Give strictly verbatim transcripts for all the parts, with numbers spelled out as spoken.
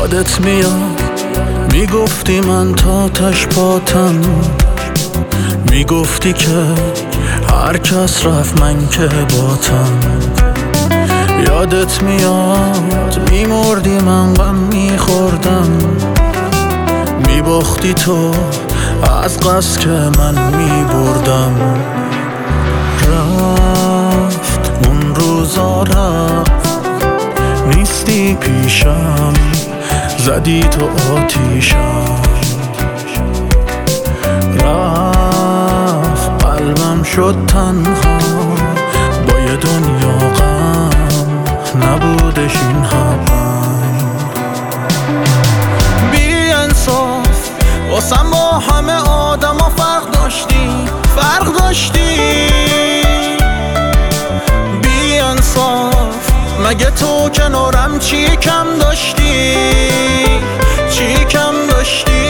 یادت میاد میگفتی من تا تش پاتم، میگفتی که هر کس رفت من که باتم. یادت میاد میمردی من غم میخوردم، میباختی تو از قصد که من میبردم. رفت اون روزا رفت، نیستی پیشم، زدی تو آتیشم. رفت قلبم شد تنها با یه دنیا غم، نبودش این هم. بی انصاف واسم با همه آدم ها فرق داشتی، فرق داشتی. بی انصاف مگه تو کنارم چی کم داشتی، چی کم داشتی.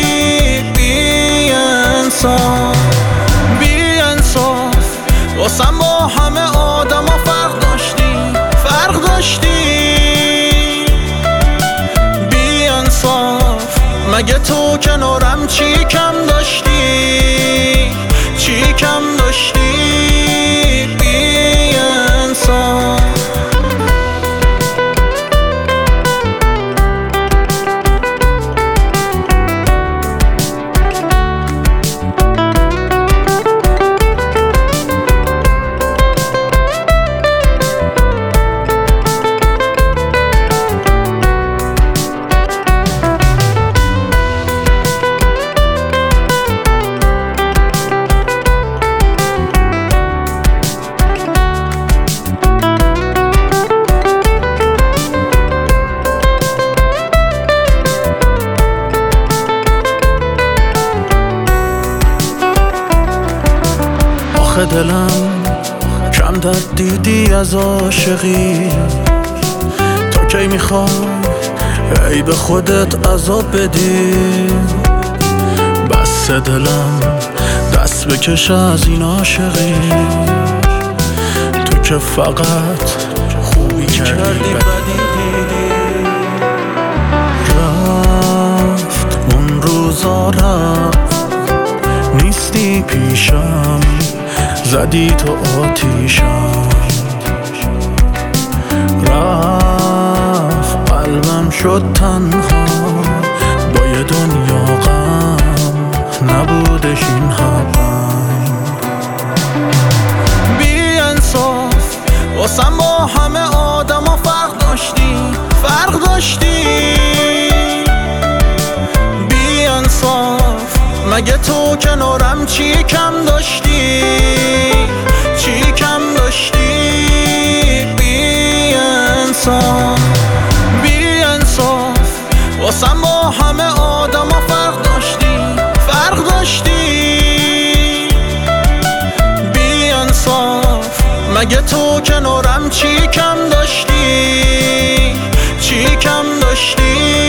بی انصاف بی انصاف واسم با همه آدم ها فرق داشتی، فرق داشتی. بی انصاف مگه تو کنارم چی کم داشتی، چی کم داشتی. بی انصاف آخه دلم کم درد دیدی از عاشقی، تا کی میخوای ای به خودت عذاب بدی. بس دلم دست بکش از این عاشقی، تو که فقط خوبی کردی بدی دیدی. رفت اون روزا رفت، نیستی پیشم، زدی تو آتیشم. رفت قلبم شد تنها با یه دنیا غم، نبودش این هم. بی انصاف واسم با همه آدم ها فرق داشتی، فرق داشتی. بی انصاف مگه تو کنارم چی کم داشتی، چی کم داشتی. بی انصاف بی انصاف واسم با همه آدم ها فرق داشتی، فرق داشتی. بی انصاف مگه تو کنارم چی کم داشتی، چی کم داشتی.